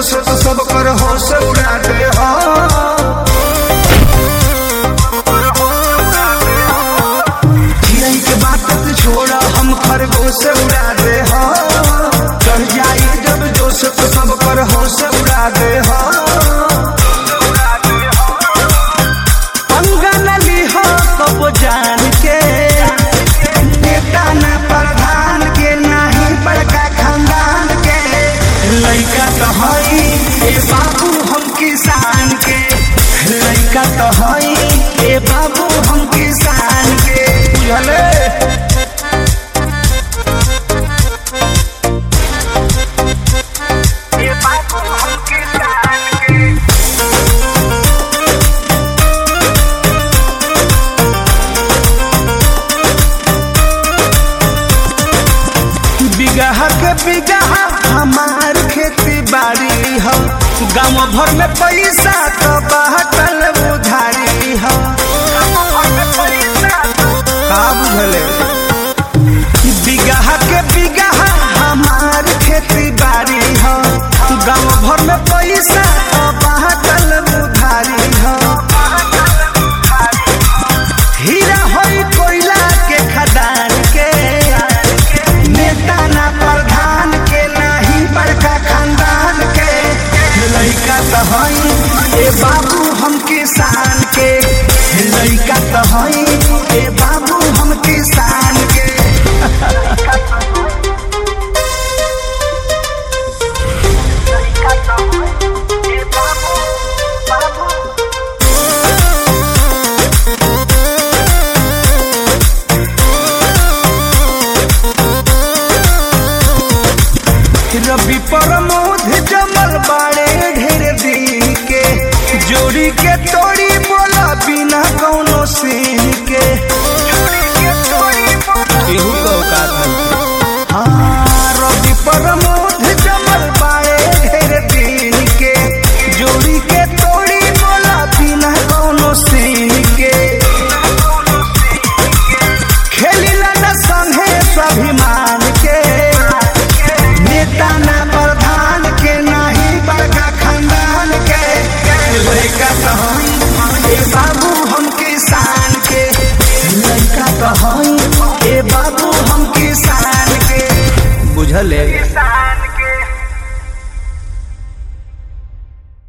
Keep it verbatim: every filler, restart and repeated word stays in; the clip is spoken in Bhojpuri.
जोश तो सब कर होश उड़ा दे हो। चिड़ै के बात छोड़ हम खरगोश उड़ा दे हो। चढ़ जाई जब जोश तो सब कर होश उड़ा दे हो। जान के नेता ना प्रधान के नहीं बड़का खानदान के लड़का तो हई ए बाबू हम किसान के। लड़का तो हई ए बाबू हम किसान के। बुझले ए बाबू हम किसान के। बिगहा के बिगहा हमार खेती बाड़ी हो। गाँव भर में पैसा तो बाटल उधारी हो। का बुझले बिगहा के बिगहा हमार खेती बाड़ी हो। गाँव भर में पैसा तो बाटल उधारी हो। हीरा होई कोयला के खदान के नेता ना प्रधान के नहीं बड़का खानदान के। लड़का तो हई ए बाबू हम किसान के। लड़का तो हई ए बाबू हम किसान के। रवि प्रमोद जमल बाड़े ढेर दिन के। जोड़ी के तोड़ी बोला बिना कौनो सीन के। केहू का औकात है। हाँ रवि प्रमोद जमल बाड़े ढेर दिन के। जोड़ी के तोड़ी बोला बिना कौनो सीन के। खेलिला न संगे स्वाभिमान के। नेता ना प्रधान के नहीं बड़का खानदान के। लड़का तो हई ए बाबू हम किसान के। लड़का तो हई ए बाबू हम किसान के। बुझले।